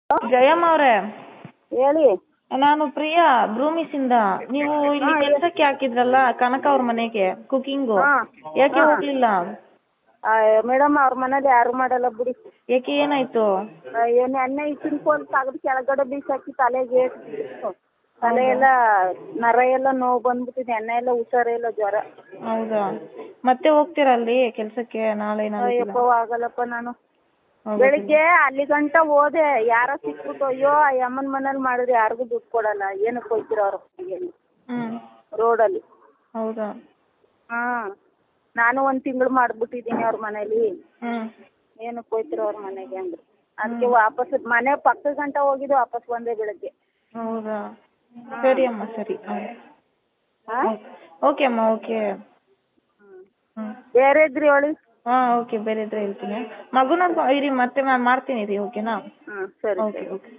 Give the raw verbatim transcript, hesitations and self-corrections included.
ಜಯಮ್ಮ ಅವರೇ, ಹೇಳಿ. ನಾನು ಪ್ರಿಯಾ ಬ್ರೂಮಿಸ್ ಇಂದ. ನೀವು ಇಲ್ಲಿ ಕೆಲ್ಸಕ್ಕೆ ಹಾಕಿದ್ರಲ್ಲ ಕನಕ ಅವ್ರ ಮನೆಗೆ ಕುಕಿಂಗು, ಯಾಕೆ ಹೋಗ್ಲಿಲ್ಲ? ಮೇಡಮ್ ಅವ್ರ ಮನೇಲಿ ಯಾರು ಮಾಡಲ್ಲ ಬಿಡಿ. ಯಾಕೆ, ಏನಾಯ್ತು? ನೆನ್ನೆ ಚಿನ್ಕೋಲ್ ತೆಗ್ದು ಕೆಳಗಡೆ ಬೀಸಾಕಿ ತಲೆಗೆ ತಲೆ ಎಲ್ಲ ನರ ಎಲ್ಲ ನೋವು ಬಂದ್ಬಿಟ್ಟಿದೆ. ಎಣ್ಣೆ ಎಲ್ಲ ಹುಷಾರಿಲ್ಲ, ಜ್ವರ. ಹೌದಾ, ಮತ್ತೆ ಹೋಗ್ತೀರಾ ಅಲ್ಲಿ ಕೆಲ್ಸಕ್ಕೆ ನಾಳೆ? ಅಯ್ಯಪ್ಪ ಆಗಲ್ಲಪ್ಪ ನಾನು. ಬೆಳಿಗ್ಗೆ ಅಲ್ಲಿ ಗಂಟ ಹೋದೆ, ಯಾರ ಸಿಕ್ಬಿಟ್ಟು ಅಯ್ಯೋ ಆ ಅಮ್ಮನ ಮನೇಲಿ ಮಾಡಿದ್ರೆ ಯಾರಿಗೂ ದುಡ್ಡು ಕೊಡಲ್ಲ, ಏನಕ್ಕೆ ಹೋಗ್ತೀರ ಅವ್ರ ಮನೆಗೆ ರೋಡಲ್ಲಿ? ಹೌದಾ? ಹಾ, ನಾನು ಒಂದ್ ತಿಂಗಳು ಮಾಡ್ಬಿಟ್ಟಿದೀನಿ ಅವ್ರ ಮನೇಲಿ. ಏನಕ್ಕೆ ಹೋಗ್ತೀರ ಅವ್ರ ಮನೆಗೆ ಅಂದ್ರೆ ಅದಕ್ಕೆ ವಾಪಸ್ ಮನೆ ಪಕ್ಕದ ಗಂಟ ಹೋಗಿದ್ದು, ವಾಪಸ್ ಬಂದೆ ಬೆಳಗ್ಗೆ. ಹೌದಾ, ಸರಿ ಅಮ್ಮ, ಸರಿ. ಓಕೆ ಅಮ್ಮ, ಓಕೆ. ಬೇರೆ ಇದ್ರಿ ಹೇಳಿ. ಹಾ, ಓಕೆ, ಬೇರೆ ಇದ್ರೆ ಹೇಳ್ತೀನಿ. ಮಗುನ ಇರಿ, ಮತ್ತೆ ನಾನು ಮಾಡ್ತೀನಿ ರೀ, ಓಕೆನಾ? ಹ್ಮ್, ಸರಿ. Okay okay.